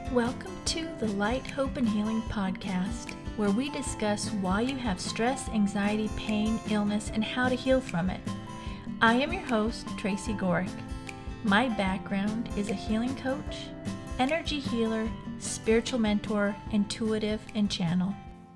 Welcome to the Light, Hope, and Healing podcast, where we discuss why you have stress, anxiety, pain, illness, and how to heal from it. I am your host, Tracy Gorick. My background is a healing coach, energy healer, spiritual mentor, intuitive, and channel.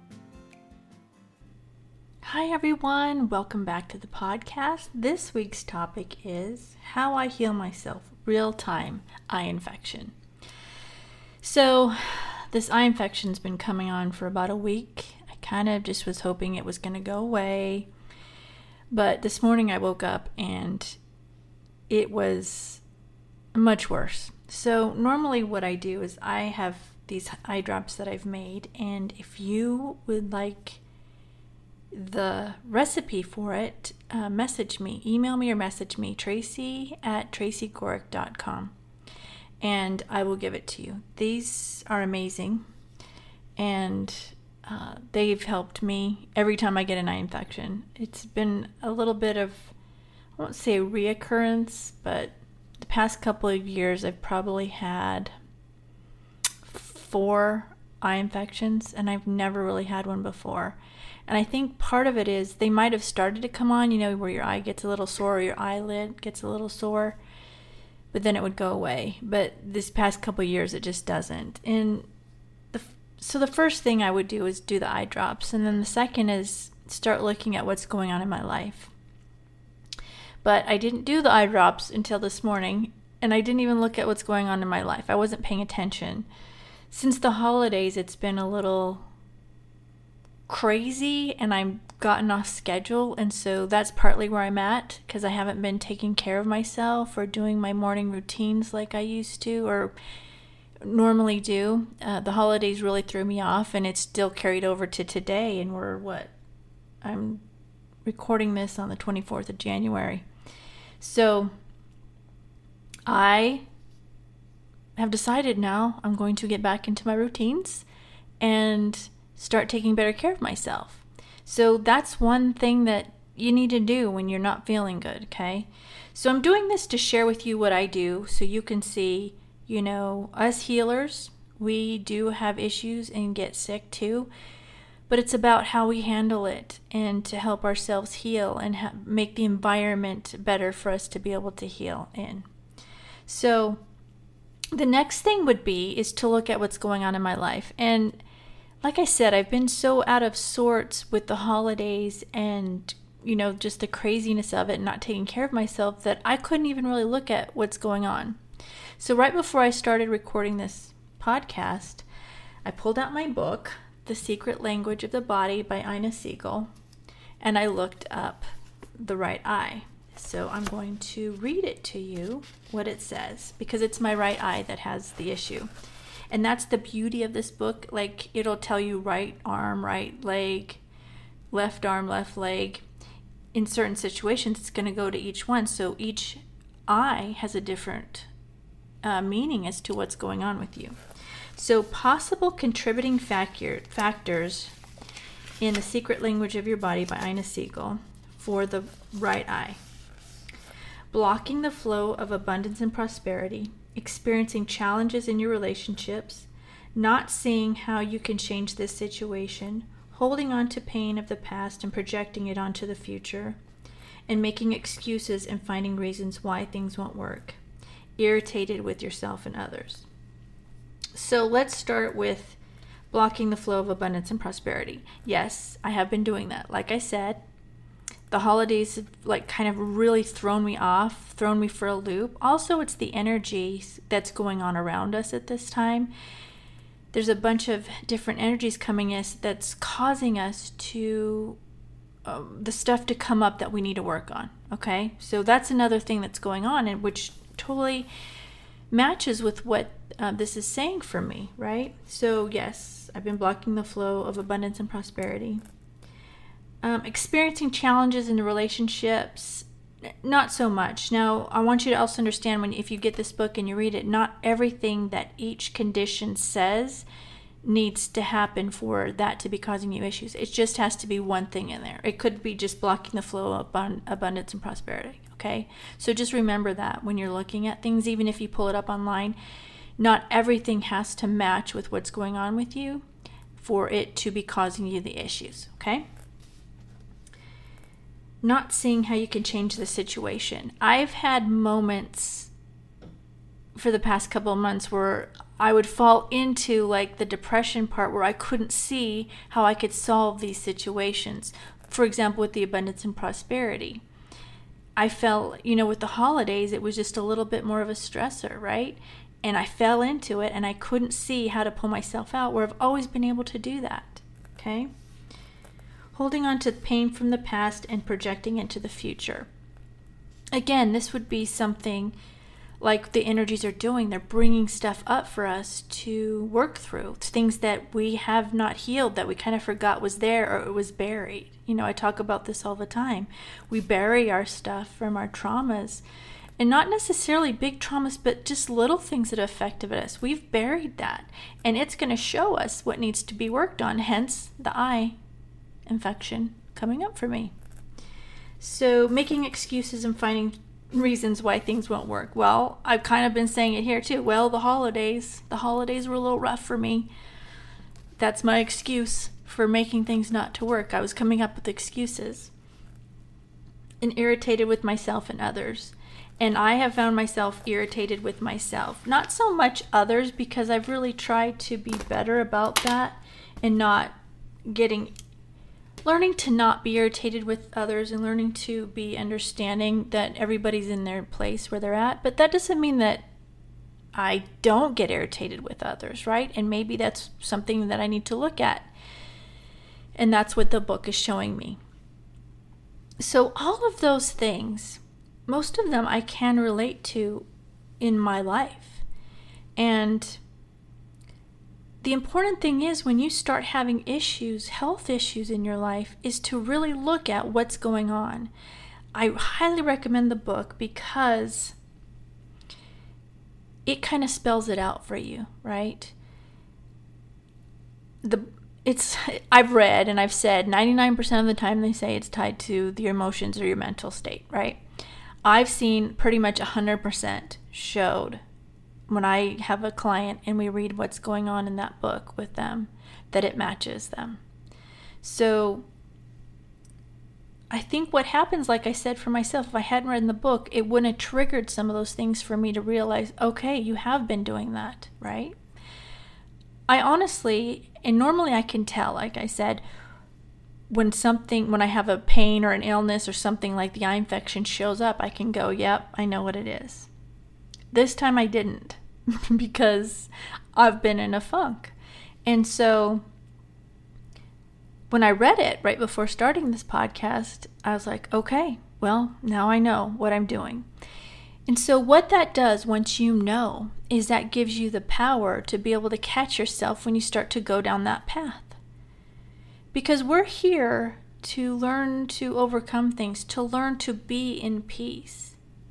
Hi everyone, welcome back to the podcast. This week's topic is how I heal myself, real-time eye infection. So this eye infection's been coming on for about a week. I kind of just was hoping it was going to go away. But this morning I woke up and it was much worse. So normally what I do is I have these eye drops that I've made, and if you would like the recipe for it, message me, email me or message me, tracy@tracygorick.com. and I will give it to you. These are amazing, and they've helped me every time I get an eye infection. It's been a little bit of, I won't say a reoccurrence, but the past couple of years I've probably had 4 eye infections, and I've never really had one before. And I think part of it is they might have started to come on, where your eye gets a little sore or your eyelid gets a little sore, but then it would go away. But this past couple of years, it just doesn't. And so the first thing I would do is do the eye drops. And then the second is start looking at what's going on in my life. But I didn't do the eye drops until this morning. And I didn't even look at what's going on in my life. I wasn't paying attention. Since the holidays, it's been a little crazy and I'm gotten off schedule, and so that's partly where I'm at, because I haven't been taking care of myself or doing my morning routines like I used to or normally do. The holidays really threw me off, and it's still carried over to today, and I'm recording this on the 24th of January. So I have decided now I'm going to get back into my routines and start taking better care of myself. So that's one thing that you need to do when you're not feeling good, okay? So I'm doing this to share with you what I do so you can see, us healers, we do have issues and get sick too, but it's about how we handle it and to help ourselves heal and make the environment better for us to be able to heal in. So the next thing would be is to look at what's going on in my life. And like I said, I've been so out of sorts with the holidays and, just the craziness of it and not taking care of myself that I couldn't even really look at what's going on. So right before I started recording this podcast, I pulled out my book, The Secret Language of the Body by Ina Siegel, and I looked up the right eye. So I'm going to read it to you, what it says, because it's my right eye that has the issue. And that's the beauty of this book. Like, it'll tell you right arm, right leg, left arm, left leg. In certain situations, it's going to go to each one. So each eye has a different meaning as to what's going on with you. So possible contributing factors in The Secret Language of Your Body by Ina Siegel for the right eye. Blocking the flow of abundance and prosperity. Experiencing challenges in your relationships, not seeing how you can change this situation, holding on to pain of the past and projecting it onto the future, and making excuses and finding reasons why things won't work, irritated with yourself and others. So let's start with blocking the flow of abundance and prosperity. Yes, I have been doing that. Like I said, the holidays have kind of really thrown me for a loop. Also, it's the energy that's going on around us at this time. There's a bunch of different energies coming in that's causing us to, the stuff to come up that we need to work on, okay? So that's another thing that's going on, and which totally matches with what this is saying for me, right? So yes, I've been blocking the flow of abundance and prosperity. Experiencing challenges in the relationships, not so much. Now, I want you to also understand if you get this book and you read it, not everything that each condition says needs to happen for that to be causing you issues. It just has to be one thing in there. It could be just blocking the flow of abundance and prosperity, okay? So just remember that when you're looking at things, even if you pull it up online, Not everything has to match with what's going on with you for it to be causing you the issues, okay? Not seeing how you can change the situation. I've had moments for the past couple of months where I would fall into like the depression part where I couldn't see how I could solve these situations. For example, with the abundance and prosperity. I felt, with the holidays, it was just a little bit more of a stressor, right? And I fell into it and I couldn't see how to pull myself out, where I've always been able to do that, okay? Holding on to pain from the past and projecting into the future. Again, this would be something like the energies are doing. They're bringing stuff up for us to work through. Things that we have not healed, that we kind of forgot was there or it was buried. I talk about this all the time. We bury our stuff from our traumas. And not necessarily big traumas, but just little things that affected us. We've buried that. And it's going to show us what needs to be worked on. Hence the eye infection coming up for me. So making excuses and finding reasons why things won't work. Well, I've kind of been saying it here too. Well, the holidays were a little rough for me. That's my excuse for making things not to work. I was coming up with excuses and irritated with myself and others. And I have found myself irritated with myself. Not so much others, because I've really tried to be better about that and learning to not be irritated with others and learning to be understanding that everybody's in their place where they're at. But that doesn't mean that I don't get irritated with others, right? And maybe that's something that I need to look at. And that's what the book is showing me. So all of those things, most of them I can relate to in my life. And the important thing is, when you start having issues, health issues in your life, is to really look at what's going on. I highly recommend the book because it kind of spells it out for you, right? I've read and I've said 99% of the time they say it's tied to your emotions or your mental state, right? I've seen pretty much 100% showed when I have a client and we read what's going on in that book with them, that it matches them. So I think what happens, like I said for myself, if I hadn't read the book, it wouldn't have triggered some of those things for me to realize, okay, you have been doing that, right? I honestly, and normally I can tell, like I said, when I have a pain or an illness or something like the eye infection shows up, I can go, yep, I know what it is. This time I didn't because I've been in a funk. And so when I read it right before starting this podcast, I was like, okay, well, now I know what I'm doing. And so what that does, once you know, is that gives you the power to be able to catch yourself when you start to go down that path. Because we're here to learn to overcome things, to learn to be in peace.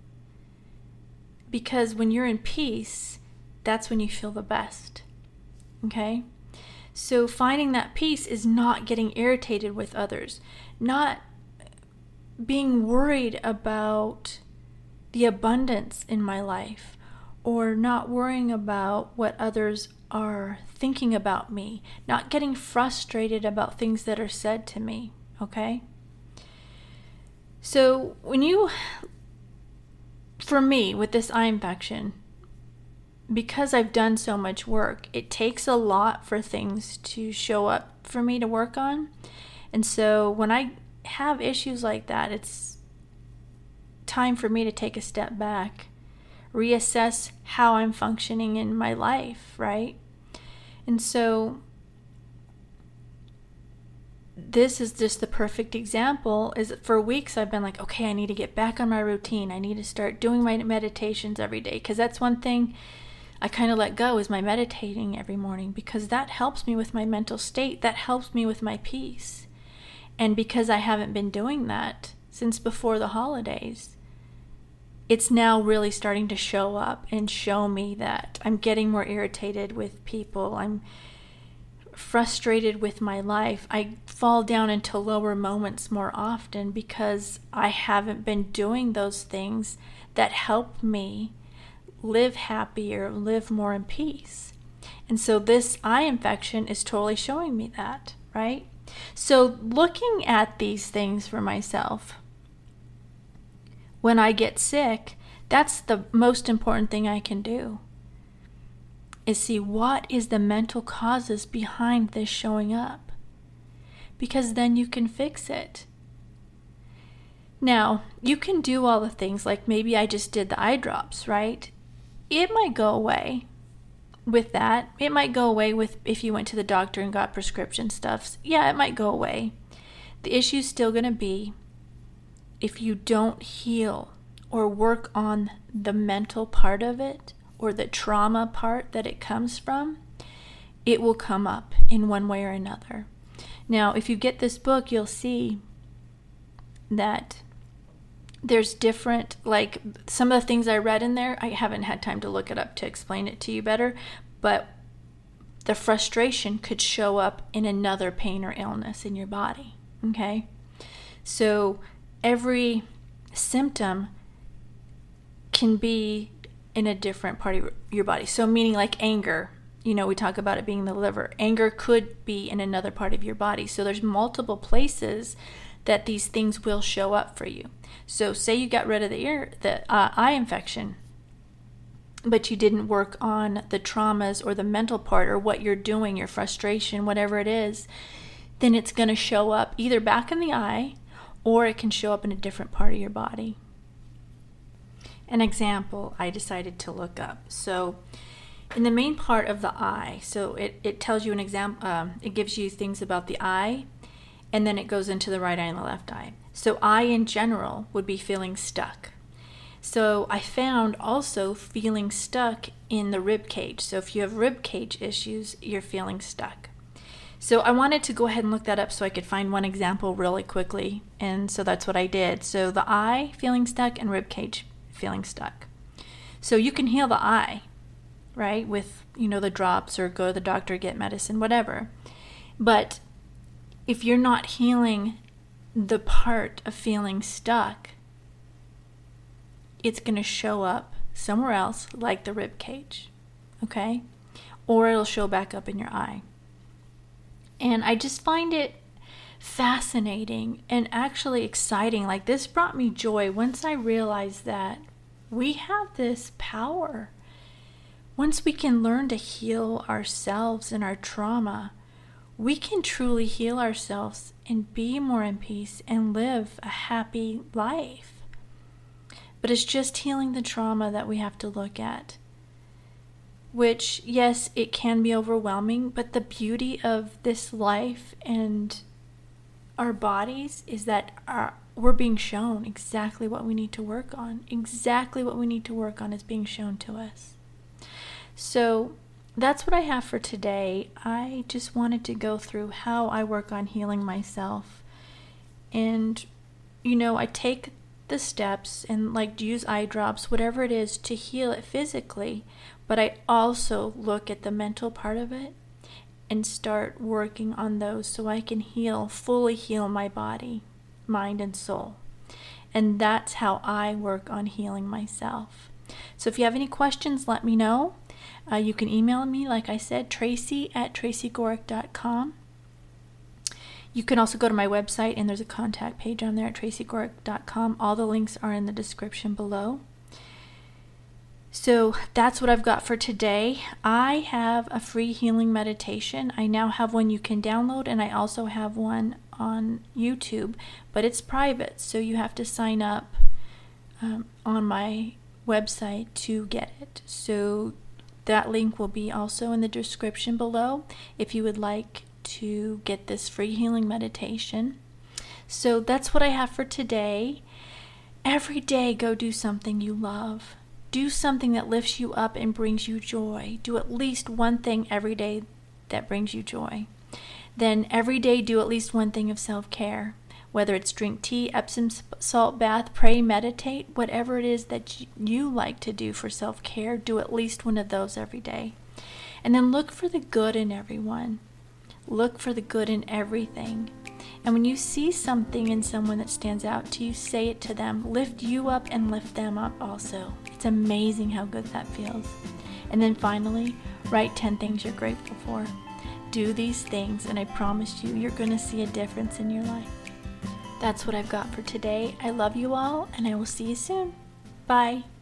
Because when you're in peace, that's when you feel the best. Okay? So finding that peace is not getting irritated with others, not being worried about the abundance in my life, or not worrying about what others are thinking about me, not getting frustrated about things that are said to me, okay? So for me, with this eye infection, because I've done so much work, it takes a lot for things to show up for me to work on. And so when I have issues like that, it's time for me to take a step back, reassess how I'm functioning in my life, right? And so this is just the perfect example. Is for weeks I've been like, okay, I need to get back on my routine. I need to start doing my meditations every day, because that's one thing I kind of let go, is my meditating every morning, because that helps me with my mental state. That helps me with my peace. And because I haven't been doing that since before the holidays, it's now really starting to show up and show me that I'm getting more irritated with people. I'm frustrated with my life. I fall down into lower moments more often because I haven't been doing those things that help me live happier, live more in peace. And so this eye infection is totally showing me that, right? So looking at these things for myself, when I get sick, that's the most important thing I can do, is see what is the mental causes behind this showing up. Because then you can fix it. Now, you can do all the things, like maybe I just did the eye drops, right? It might go away with that. It might go away with if you went to the doctor and got prescription stuff. Yeah, it might go away. The issue's still going to be if you don't heal or work on the mental part of it or the trauma part that it comes from, it will come up in one way or another. Now, if you get this book, you'll see that there's different, like some of the things I read in there, I haven't had time to look it up to explain it to you better, but the frustration could show up in another pain or illness in your body, okay? So every symptom can be in a different part of your body. So meaning like anger, we talk about it being the liver. Anger could be in another part of your body. So there's multiple places that these things will show up for you. So say you got rid of the eye infection, but you didn't work on the traumas or the mental part or what you're doing, your frustration, whatever it is, then it's going to show up either back in the eye or it can show up in a different part of your body. An example I decided to look up. So in the main part of the eye, so it tells you an example, it gives you things about the eye, and then it goes into the right eye and the left eye. So eye in general would be feeling stuck. So I found also feeling stuck in the rib cage. So if you have rib cage issues, you're feeling stuck. So I wanted to go ahead and look that up so I could find one example really quickly. And so that's what I did. So the eye feeling stuck and rib cage feeling stuck. So you can heal the eye, right? With, the drops or go to the doctor, get medicine, whatever. But if you're not healing the part of feeling stuck, it's going to show up somewhere else, like the rib cage, okay? Or it'll show back up in your eye. And I just find it fascinating and actually exciting. Like, this brought me joy once I realized that we have this power. Once we can learn to heal ourselves and our trauma, we can truly heal ourselves and be more in peace and live a happy life. But it's just healing the trauma that we have to look at. Which, yes, it can be overwhelming, but the beauty of this life and our bodies is that we're being shown exactly what we need to work on. Exactly what we need to work on is being shown to us. So that's what I have for today. I just wanted to go through how I work on healing myself. And, I take the steps and use eye drops, whatever it is, to heal it physically. But I also look at the mental part of it and start working on those so I can fully heal my body, mind, and soul. And that's how I work on healing myself. So if you have any questions, let me know. You can email me, like I said, tracy@tracygorick.com. You can also go to my website, and there's a contact page on there at tracygorick.com. All the links are in the description below. So that's what I've got for today. I have a free healing meditation. I now have one you can download, and I also have one on YouTube, but it's private, so you have to sign up on my website to get it. So that link will be also in the description below if you would like to get this free healing meditation. So that's what I have for today. Every day, go do something you love. Do something that lifts you up and brings you joy. Do at least one thing every day that brings you joy. Then every day, do at least one thing of self-care. Whether it's drink tea, Epsom salt bath, pray, meditate, whatever it is that you like to do for self-care, do at least one of those every day. And then look for the good in everyone. Look for the good in everything. And when you see something in someone that stands out to you, say it to them. Lift you up and lift them up also. It's amazing how good that feels. And then finally, write 10 things you're grateful for. Do these things, and I promise you, you're going to see a difference in your life. That's what I've got for today. I love you all, and I will see you soon. Bye.